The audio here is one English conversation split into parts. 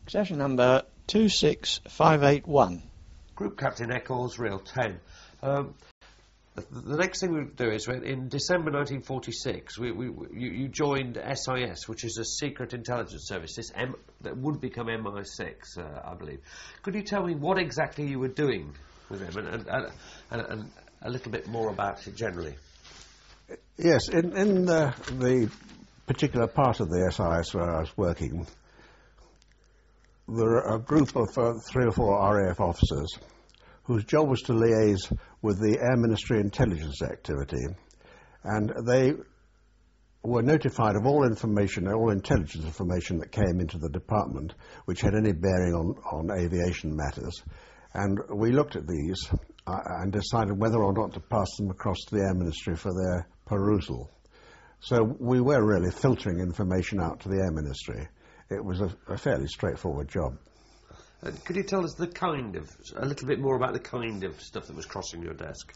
Session number 26581. Group Captain Eccles, Reel 10. The next thing we'll do is, in December 1946, you joined SIS, which is a secret intelligence service, that would become MI6, I believe. Could you tell me what exactly you were doing with them, and a little bit more about it generally? Yes, in the particular part of the SIS where I was working, there were a group of 3 or 4 RAF officers whose job was to liaise with the Air Ministry intelligence activity, and they were notified of all information, all intelligence information that came into the department which had any bearing on aviation matters, and we looked at these and decided whether or not to pass them across to the Air Ministry for their perusal. So we were really filtering information out to the Air Ministry. It was a fairly straightforward job. Could you tell us a little bit more about the kind of stuff that was crossing your desk?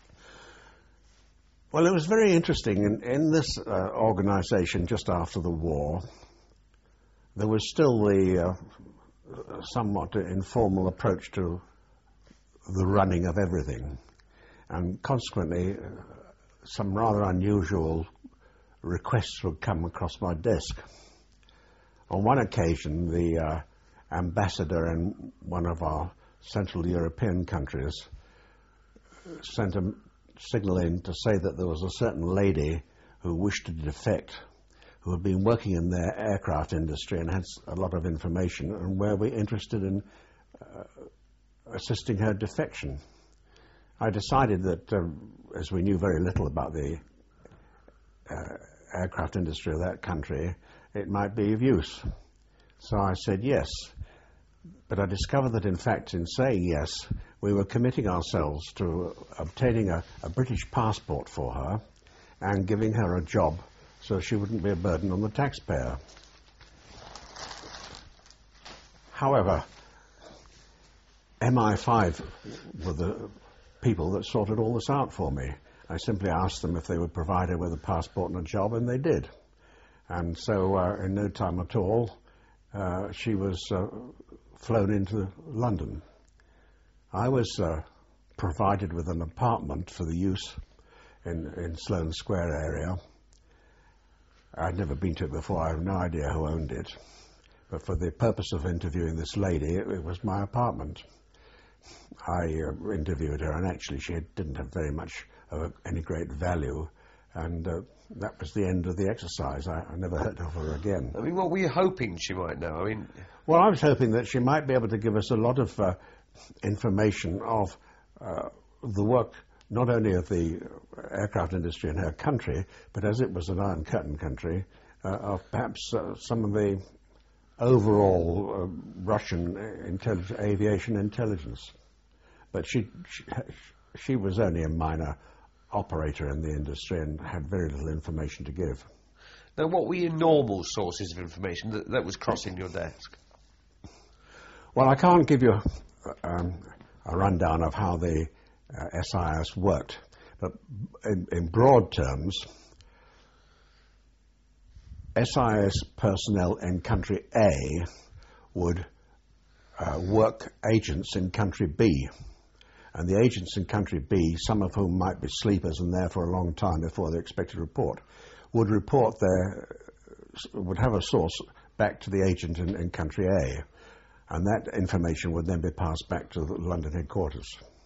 Well, it was very interesting. In this organisation, just after the war, there was still the somewhat informal approach to the running of everything, and consequently some rather unusual requests would come across my desk. On one occasion, the ambassador in one of our Central European countries sent a signal in to say that there was a certain lady who wished to defect, who had been working in their aircraft industry and had a lot of information, and were we interested in assisting her defection. I decided that, as we knew very little about the aircraft industry of that country, it might be of use. So I said yes. But I discovered that, in fact, in saying yes, we were committing ourselves to obtaining a British passport for her and giving her a job so she wouldn't be a burden on the taxpayer. However, MI5 were the people that sorted all this out for me. I simply asked them if they would provide her with a passport and a job, and they did. And so in no time at all, she was flown into London. I was provided with an apartment for the use in Sloane Square area. I'd never been to it before. I have no idea who owned it. But for the purpose of interviewing this lady, it was my apartment. I interviewed her, and actually she didn't have very much of any great value, and that was the end of the exercise. I never heard of her again. I mean, what were you hoping she might know? Well, I was hoping that she might be able to give us a lot of information of the work not only of the aircraft industry in her country, but as it was an Iron Curtain country, of perhaps some of the overall Russian aviation intelligence. But she was only a minor operator in the industry and had very little information to give. Now, what were your normal sources of information that was crossing your desk? Well, I can't give you a rundown of how the SIS worked, but in broad terms, SIS personnel in country A would work agents in country B. And the agents in country B, some of whom might be sleepers and there for a long time before their expected report, would have a source back to the agent in country A. And that information would then be passed back to the London headquarters.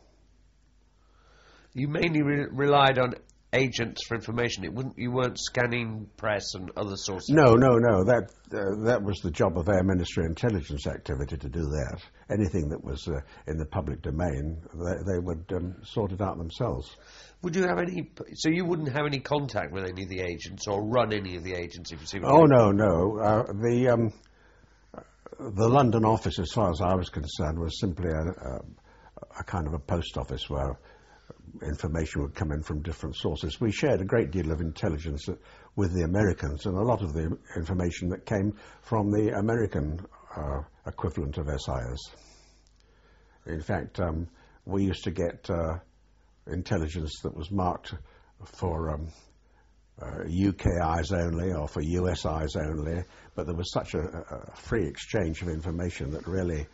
You mainly relied on agents for information. You weren't scanning press and other sources? No. That was the job of Air Ministry intelligence activity to do that. Anything that was in the public domain, they would sort it out themselves. Would you have any... So you wouldn't have any contact with any of the agents or run any of the agents, if you see what I mean? No. The London office, as far as I was concerned, was simply a kind of a post office where information would come in from different sources. We shared a great deal of intelligence with the Americans, and a lot of the information that came from the American equivalent of SIS. In fact, we used to get intelligence that was marked for UK eyes only or for US eyes only, but there was such a free exchange of information that really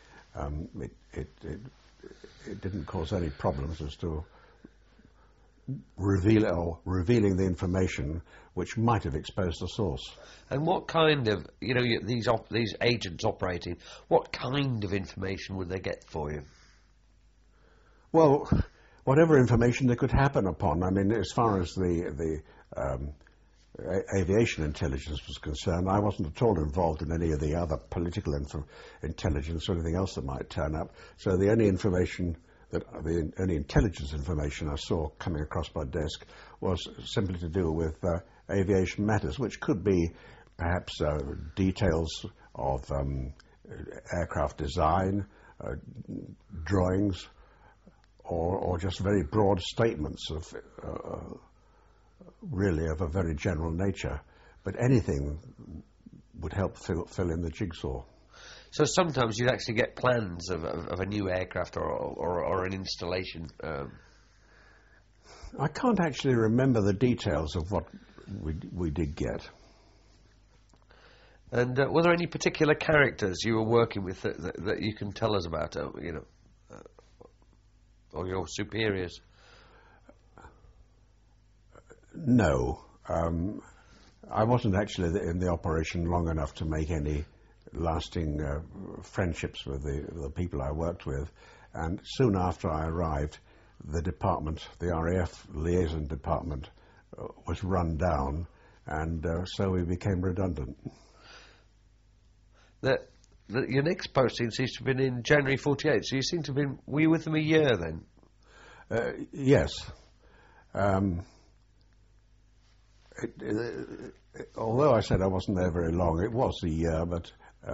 it didn't cause any problems as to revealing the information which might have exposed the source. And what kind of, these agents operating, what kind of information would they get for you? Well, whatever information they could happen upon. I mean, as far as the aviation intelligence was concerned, I wasn't at all involved in any of the other political intelligence or anything else that might turn up. So the only only intelligence information I saw coming across my desk was simply to do with aviation matters, which could be perhaps details of aircraft design, drawings, or just very broad statements of really of a very general nature. But anything would help fill in the jigsaw. So sometimes you'd actually get plans of a new aircraft or an installation. I can't actually remember the details of what we did get. And were there any particular characters you were working with that you can tell us about, or your superiors? No. I wasn't actually in the operation long enough to make any lasting friendships with the people I worked with. And soon after I arrived, the department, the RAF liaison department, was run down, and so we became redundant. Your next posting seems to have been in January 48, so you seem to have been... Were you with them a year then? Yes. Although I said I wasn't there very long, it was a year, but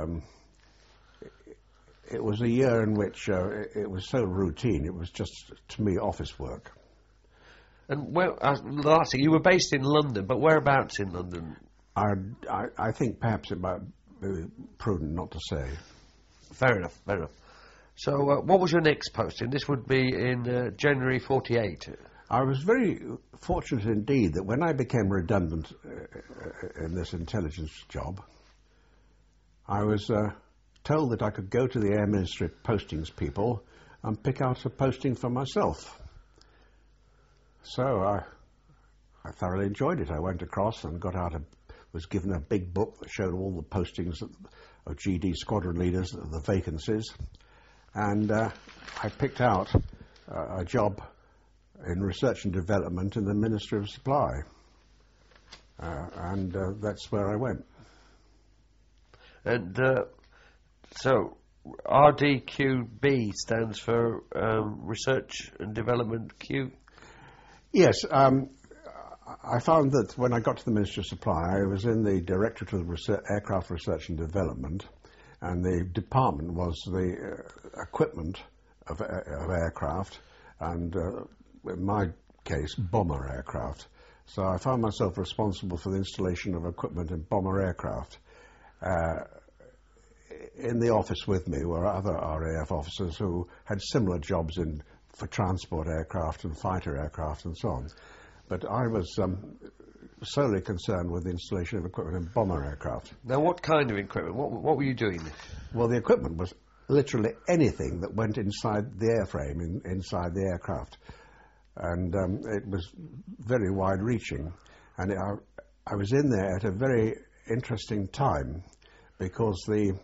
it was a year in which it was so routine, it was just, to me, office work. And lastly, you were based in London, but whereabouts in London? I think perhaps it might be prudent not to say. Fair enough. So what was your next posting? This would be in January 48. I was very fortunate indeed that when I became redundant in this intelligence job, I was told that I could go to the Air Ministry postings people and pick out a posting for myself. So I thoroughly enjoyed it. I went across and was given a big book that showed all the postings of GD squadron leaders, the vacancies, and I picked out a job in research and development in the Ministry of Supply, and that's where I went. And so RDQB stands for Research and Development Q? Yes. I found that when I got to the Ministry of Supply, I was in the Directorate of Aircraft Research and Development, and the department was the equipment of aircraft, and in my case, bomber aircraft. So I found myself responsible for the installation of equipment in bomber aircraft. In the office with me were other RAF officers who had similar jobs for transport aircraft and fighter aircraft and so on. But I was solely concerned with the installation of equipment in bomber aircraft. Now, what kind of equipment? What were you doing? Well, the equipment was literally anything that went inside the airframe, inside the aircraft. And it was very wide-reaching. And I was in there at a very interesting time, because the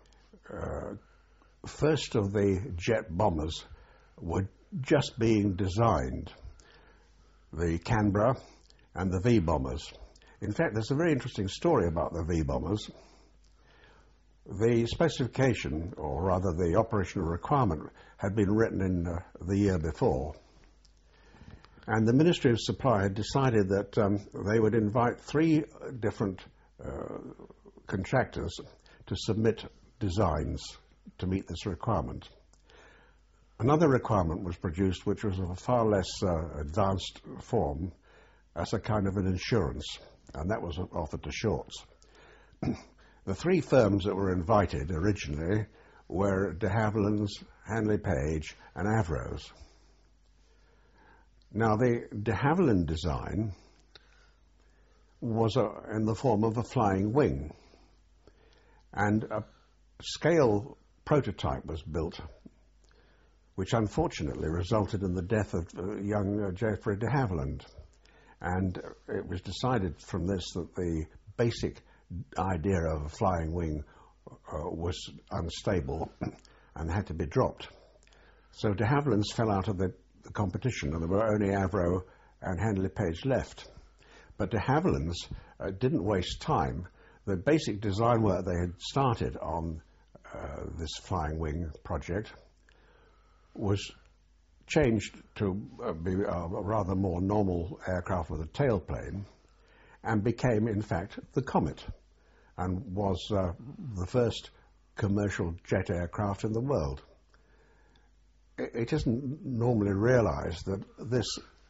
first of the jet bombers were just being designed, the Canberra and the V-bombers. In fact, there's a very interesting story about the V-bombers. The specification, or rather the operational requirement, had been written in the year before. And the Ministry of Supply had decided that they would invite 3 different contractors to submit designs to meet this requirement. Another requirement was produced which was of a far less advanced form, as a kind of an insurance, and that was offered to Shorts. The 3 firms that were invited originally were de Havilland's, Handley Page and Avros. Now, the de Havilland design was in the form of a flying wing. And a scale prototype was built, which unfortunately resulted in the death of young Geoffrey de Havilland. And it was decided from this that the basic idea of a flying wing was unstable and had to be dropped. So de Havilland's fell out of the competition, and there were only Avro and Handley Page left. But de Havilland's didn't waste time. The basic design work they had started on this flying wing project was changed to be a rather more normal aircraft with a tailplane, and became, in fact, the Comet, and was the first commercial jet aircraft in the world. It isn't normally realised that this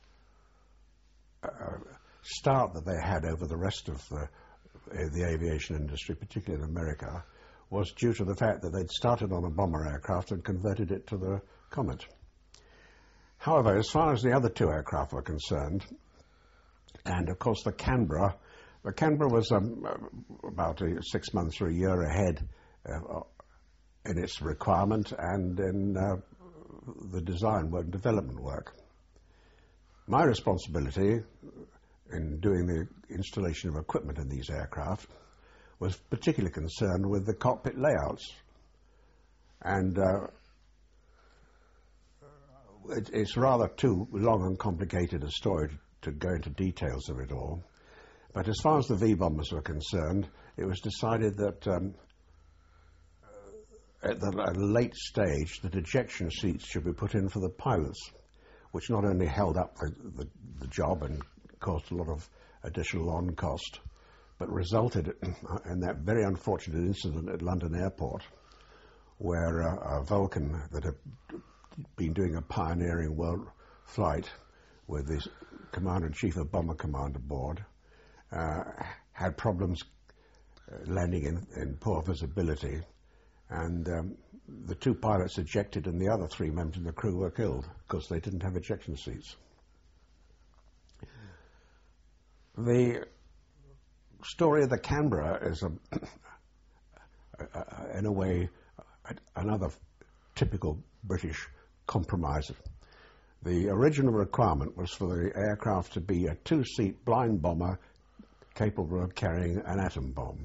start that they had over the rest of the aviation industry, particularly in America, was due to the fact that they'd started on a bomber aircraft and converted it to the Comet. However, as far as the other two aircraft were concerned, and of course the Canberra was about 6 months or a year ahead in its requirement and in the design work and development work. My responsibility in doing the installation of equipment in these aircraft was particularly concerned with the cockpit layouts. And it's rather too long and complicated a story to go into details of it all. But as far as the V-bombers were concerned, it was decided that at a late stage that ejection seats should be put in for the pilots, which not only held up the job and caused a lot of additional on-cost, but resulted in that very unfortunate incident at London Airport, where a Vulcan that had been doing a pioneering world flight with the Commander-in-Chief of Bomber Command aboard had problems landing in poor visibility, and the two pilots ejected and the other three members of the crew were killed because they didn't have ejection seats. The story of the Canberra is, in a way, another typical British compromise. The original requirement was for the aircraft to be a two-seat blind bomber capable of carrying an atom bomb.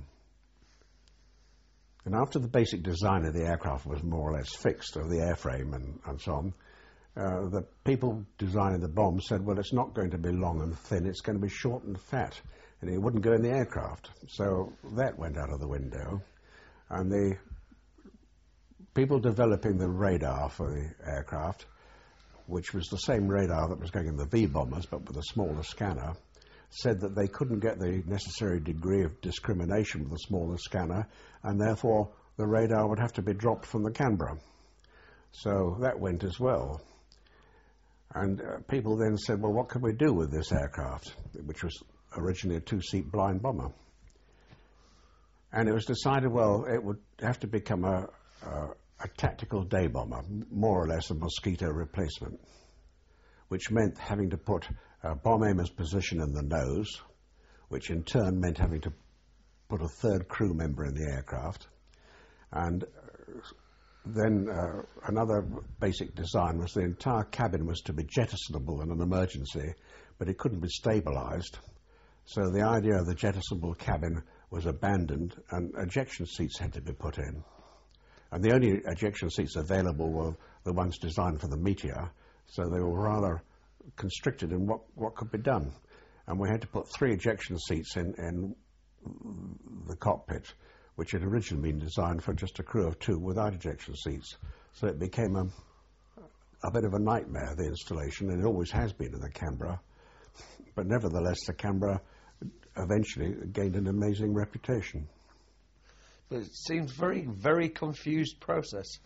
And after the basic design of the aircraft was more or less fixed, of the airframe and so on, the people designing the bomb said, well, it's not going to be long and thin, it's going to be short and fat, and it wouldn't go in the aircraft. So that went out of the window, and the people developing the radar for the aircraft, which was the same radar that was going in the V-bombers but with a smaller scanner, said that they couldn't get the necessary degree of discrimination with the smaller scanner, and therefore the radar would have to be dropped from the Canberra. So that went as well. And people then said, well, what can we do with this aircraft, which was originally a two-seat blind bomber? And it was decided, well, it would have to become a tactical day bomber, more or less a Mosquito replacement, which meant having to put a bomb aimer's position in the nose, which in turn meant having to put a third crew member in the aircraft. And then another basic design was the entire cabin was to be jettisonable in an emergency, but it couldn't be stabilized. So the idea of the jettisonable cabin was abandoned, and ejection seats had to be put in. And the only ejection seats available were the ones designed for the Meteor, so they were rather constricted in what could be done. And we had to put 3 ejection seats in the cockpit, which had originally been designed for just a crew of 2 without ejection seats. So it became a bit of a nightmare, the installation, and it always has been in the Canberra. But nevertheless, the Canberra eventually gained an amazing reputation. But it seems very, very confused process.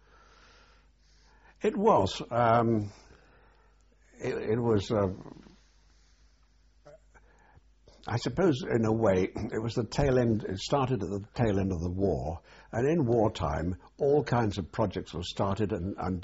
It was. It was, I suppose, in a way, it was the tail end. It started at the tail end of the war, and in wartime, all kinds of projects were started and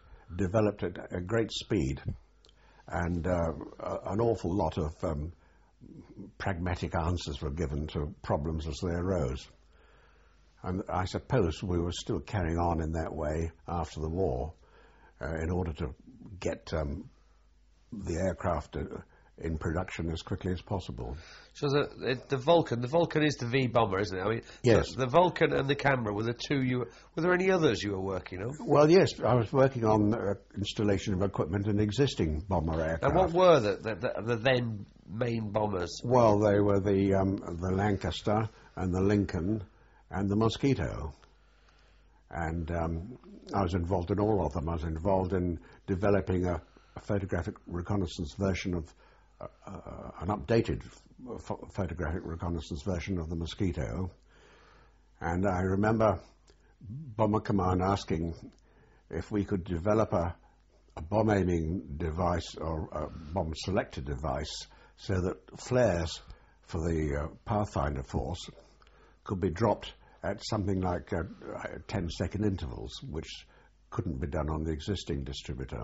developed at a great speed, and an awful lot of pragmatic answers were given to problems as they arose. And I suppose we were still carrying on in that way after the war in order to get the aircraft in production as quickly as possible. So the Vulcan is the V bomber, isn't it? I mean, yes. The Vulcan and the Canberra were the two were there any others you were working on? Well, yes, I was working on installation of equipment in existing bomber aircraft. And what were the then main bombers? Well, they were the Lancaster and the Lincoln and the Mosquito. And I was involved in all of them. I was involved in developing a photographic reconnaissance version of an updated photographic reconnaissance version of the Mosquito. And I remember Bomber Command asking if we could develop a bomb aiming device or a bomb selector device so that flares for the Pathfinder force could be dropped at something like 10-second intervals, which couldn't be done on the existing distributor.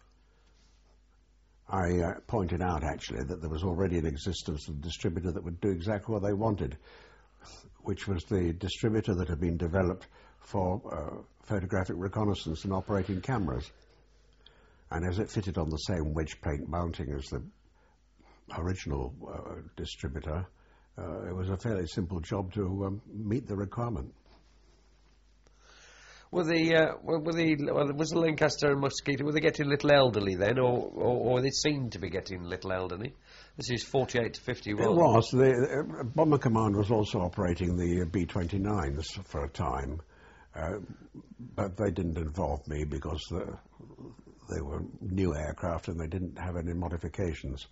I pointed out, actually, that there was already in existence a distributor that would do exactly what they wanted, which was the distributor that had been developed for photographic reconnaissance and operating cameras. And as it fitted on the same wedge plate mounting as the original distributor, it was a fairly simple job to meet the requirement. Was the Lancaster and Mosquito, were they getting a little elderly then, or they seemed to be getting a little elderly? This is 48 to 51. It was. The Bomber Command was also operating the B-29s for a time, but they didn't involve me because they were new aircraft and they didn't have any modifications.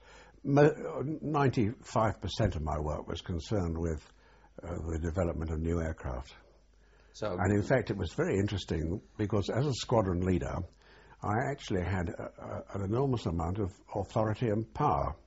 95% of my work was concerned with the development of new aircraft. And in fact, it was very interesting because as a squadron leader, I actually had an enormous amount of authority and power.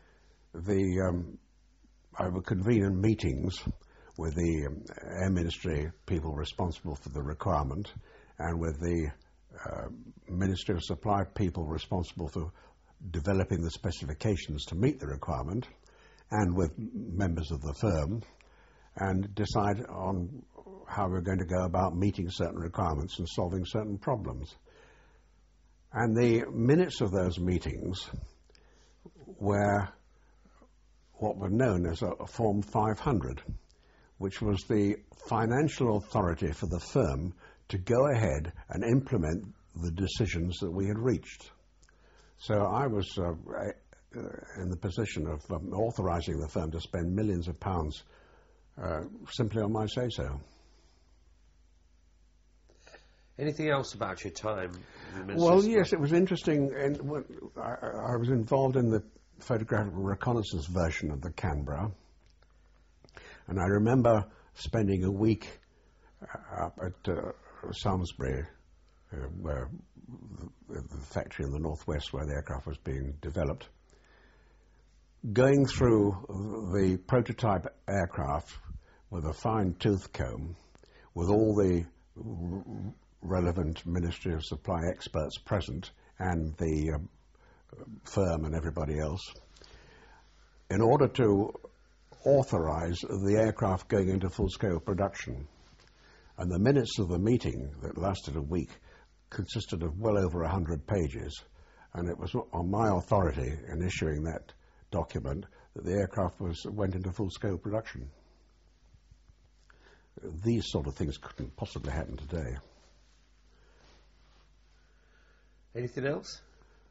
I would convene meetings with the Air Ministry people responsible for the requirement and with the Ministry of Supply people responsible for developing the specifications to meet the requirement, and with members of the firm, and decide on how we're going to go about meeting certain requirements and solving certain problems. And the minutes of those meetings were what were known as a Form 500, which was the financial authority for the firm to go ahead and implement the decisions that we had reached. So I was in the position of authorizing the firm to spend millions of pounds simply on my say-so. Anything else about your time? Well, yes, it was interesting. I was involved in the photographic reconnaissance version of the Canberra, and I remember spending a week up at Samlesbury, where the factory in the northwest where the aircraft was being developed, going through the prototype aircraft with a fine tooth comb, with all the relevant Ministry of Supply experts present and the firm and everybody else, in order to authorize the aircraft going into full-scale production. And the minutes of the meeting that lasted a week consisted of well over 100 pages, and it was on my authority in issuing that document that the aircraft went into full-scale production. These sort of things couldn't possibly happen today. Anything else?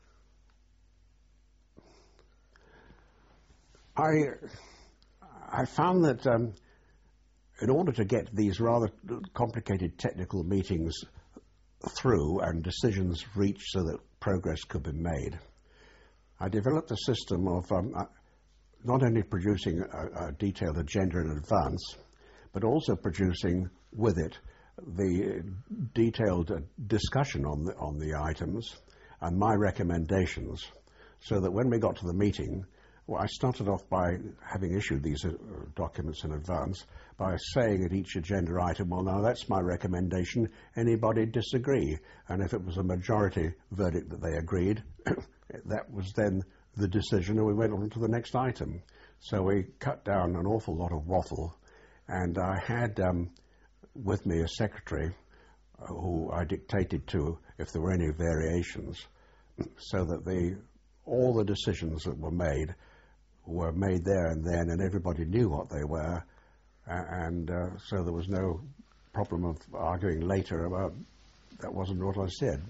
I found that in order to get these rather complicated technical meetings through and decisions reached so that progress could be made, I developed a system of not only producing a detailed agenda in advance, but also producing with it the detailed discussion on the items and my recommendations, so that when we got to the meeting, well, I started off by having issued these documents in advance by saying at each agenda item, well, now that's my recommendation, anybody disagree? And if it was a majority verdict that they agreed, that was then the decision, and we went on to the next item. So we cut down an awful lot of waffle, and I had with me a secretary who I dictated to if there were any variations, so that all the decisions that were made there and then, and everybody knew what they were, and so there was no problem of arguing later about that wasn't what I said.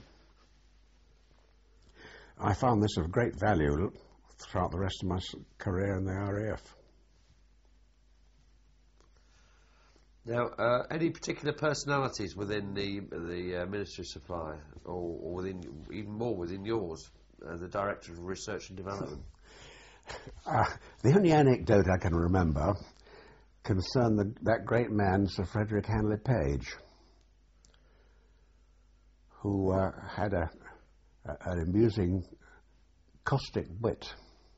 I found this of great value throughout the rest of my career in the RAF. Now, any particular personalities within the Ministry of Supply, or within, even more within yours, the Director of Research and Development? The only anecdote I can remember concerned that great man, Sir Frederick Hanley Page, who had an amusing, caustic wit.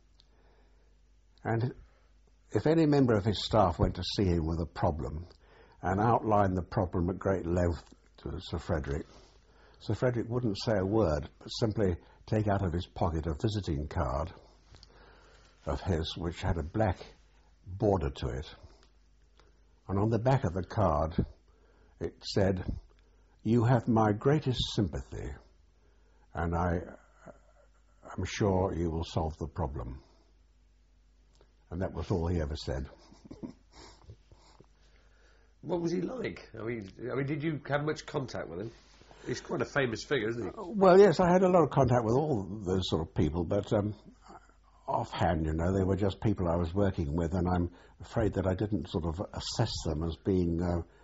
And if any member of his staff went to see him with a problem and outlined the problem at great length to Sir Frederick wouldn't say a word, but simply take out of his pocket a visiting card of his which had a black border to it. And on the back of the card it said, "You have my greatest sympathy, and I'm sure you will solve the problem." And that was all he ever said. What was he like? I mean, did you have much contact with him? He's quite a famous figure, isn't he? Well, yes, I had a lot of contact with all those sort of people, but offhand, you know, they were just people I was working with, and I'm afraid that I didn't sort of assess them as being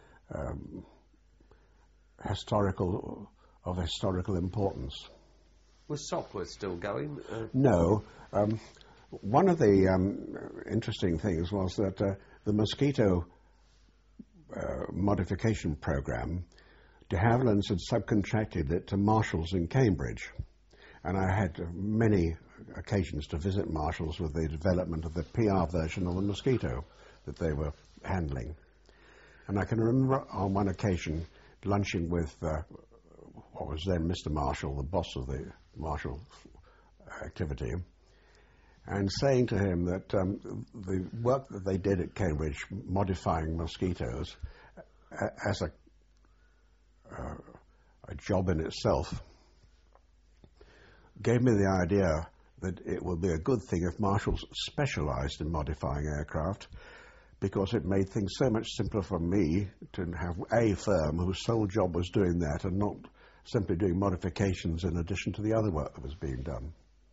historical importance. Was Sopwith still going? No. One of the interesting things was that the mosquito modification program, de Havilland's had subcontracted it to Marshalls in Cambridge, and I had many occasions to visit Marshalls with the development of the PR version of the mosquito that they were handling. And I can remember on one occasion lunching with what was then Mr. Marshall, the boss of the Marshall activity, and saying to him that the work that they did at Cambridge modifying mosquitoes as a job in itself gave me the idea that it would be a good thing if Marshalls specialised in modifying aircraft, because it made things so much simpler for me to have a firm whose sole job was doing that and not simply doing modifications in addition to the other work that was being done.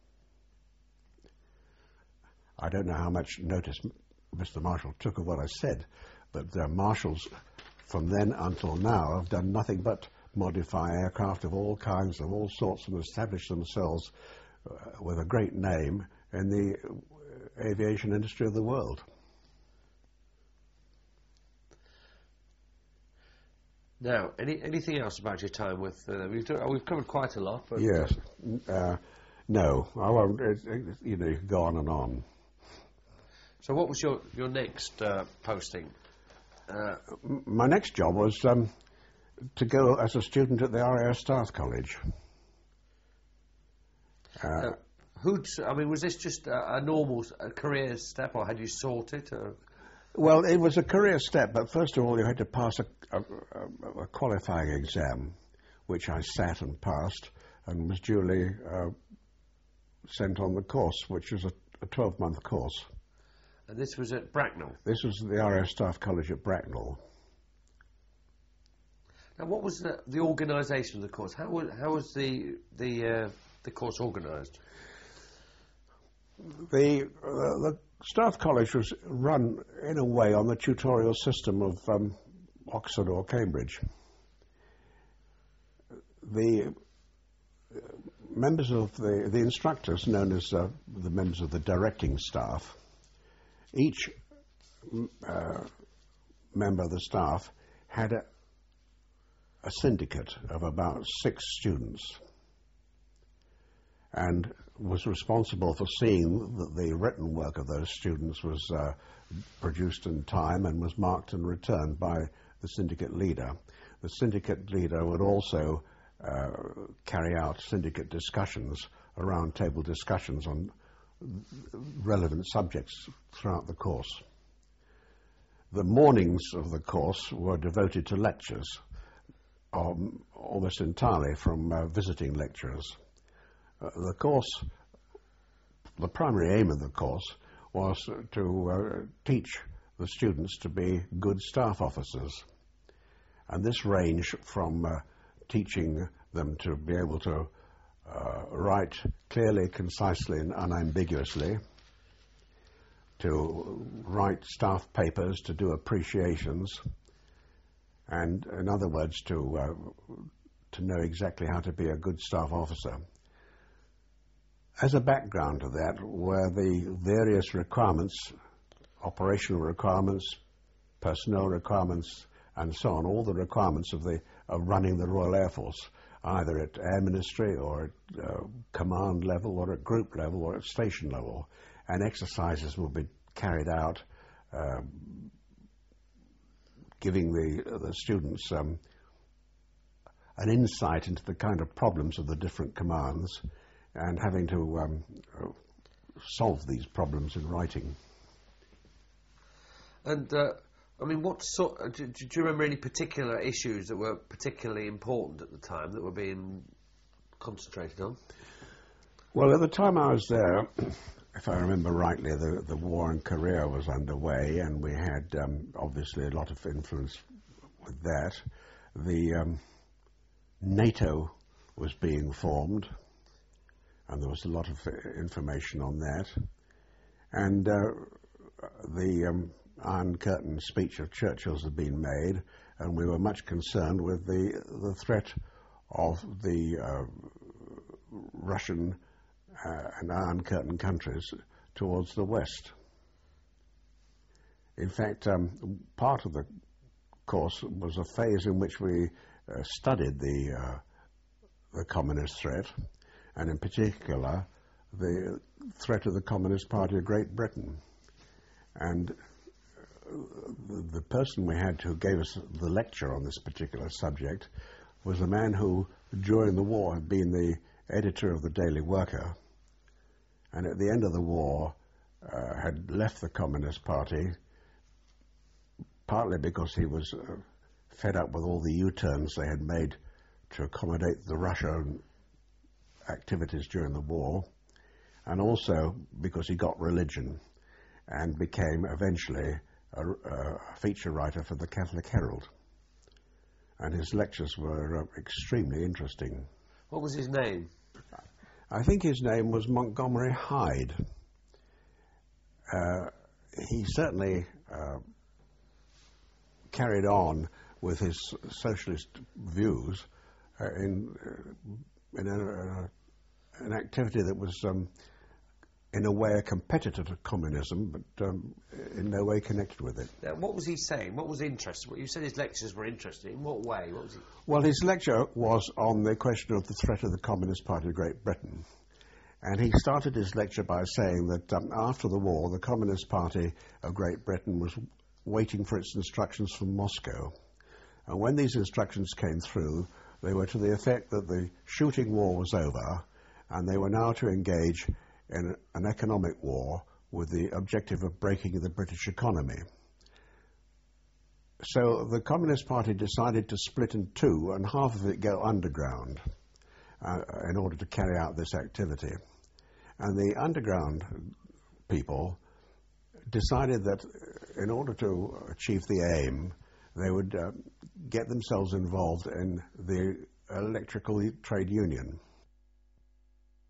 I don't know how much notice Mr. Marshall took of what I said, but Marshalls from then until now have done nothing but modify aircraft of all kinds, of all sorts, and establish themselves with a great name in the aviation industry of the world. Now, anything else about your time with... we've covered quite a lot, but... Yes. No, I won't. You know, you can go on and on. So what was your next posting? My next job was to go as a student at the RAF Staff College. Was this just a normal career step, or had you sought it? Or? Well, it was a career step, but first of all you had to pass a qualifying exam, which I sat and passed, and was duly sent on the course, which was a 12-month course. And this was at Bracknell? This was the RAF Staff College at Bracknell. Now, what was the organisation of the course? How was the course organised? The Staff College was run in a way on the tutorial system of Oxford or Cambridge. The members of the instructors, known as the members of the directing staff, each member of the staff had a syndicate of about 6 students, and was responsible for seeing that the written work of those students was produced in time and was marked and returned by the syndicate leader. The syndicate leader would also carry out syndicate discussions, round table discussions on relevant subjects throughout the course. The mornings of the course were devoted to lectures, almost entirely from visiting lecturers. The primary aim of the course was to teach the students to be good staff officers. And this ranged from teaching them to be able to write clearly, concisely and unambiguously, to write staff papers, to do appreciations, and in other words to know exactly how to be a good staff officer. As a background to that were the various requirements, operational requirements, personnel requirements, and so on, all the requirements of running the Royal Air Force, either at Air Ministry or at command level or at group level or at station level. And exercises will be carried out giving the students an insight into the kind of problems of the different commands and having to solve these problems in writing. And I mean, what sort? Do you remember any particular issues that were particularly important at the time that were being concentrated on? Well, at the time I was there, if I remember rightly, the war in Korea was underway, and we had obviously a lot of influence with that. The NATO was being formed, and there was a lot of information on that. And the Iron Curtain speech of Churchill's had been made, and we were much concerned with the threat of the Russian and Iron Curtain countries towards the West. In fact, part of the course was a phase in which we studied the communist threat, and in particular the threat of the Communist Party of Great Britain. And the person we had who gave us the lecture on this particular subject was a man who, during the war, had been the editor of the Daily Worker, and at the end of the war had left the Communist Party, partly because he was fed up with all the U-turns they had made to accommodate the Russian activities during the war, and also because he got religion and became eventually a feature writer for the Catholic Herald. And his lectures were extremely interesting. What was his name? I think his name was Montgomery Hyde. He certainly carried on with his socialist views in an activity that was in a way a competitor to communism, but in no way connected with it. What was he saying? What was interesting? You said his lectures were interesting. In what way? What was he? Well, his lecture was on the question of the threat of the Communist Party of Great Britain. And he started his lecture by saying that after the war, the Communist Party of Great Britain was waiting for its instructions from Moscow. And when these instructions came through, they were to the effect that the shooting war was over, and they were now to engage in an economic war with the objective of breaking the British economy. So the Communist Party decided to split in two and half of it go underground in order to carry out this activity. And the underground people decided that in order to achieve the aim, they would get themselves involved in the electrical trade union.